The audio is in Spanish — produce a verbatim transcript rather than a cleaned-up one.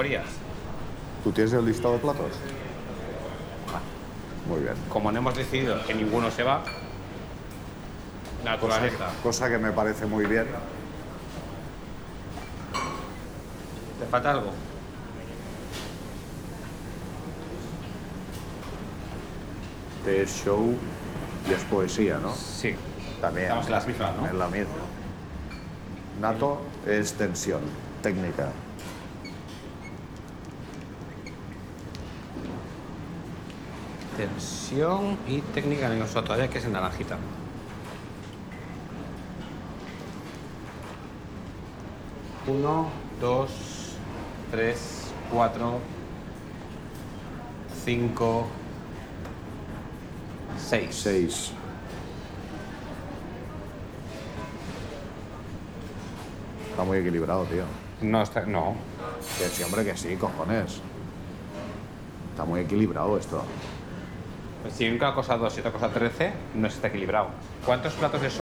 ¿Tú tienes el listado de platos? Muy bien. Como no hemos decidido que ninguno se va, naturaleza. Cosa, cosa que me parece muy bien. ¿Te falta algo? Té es show y es poesía, ¿no? Sí. También. Estamos en las mismas, ¿no? En la misma. Nato es tensión, técnica. Tensión y técnica en el todavía que es en naranjita. Uno, dos, tres, cuatro, cinco, seis. Seis. Está muy equilibrado, tío. No, está, no. Que sí, hombre, que sí, cojones. Está muy equilibrado esto. Si una cosa dos y otra cosa trece, no está equilibrado. ¿Cuántos platos de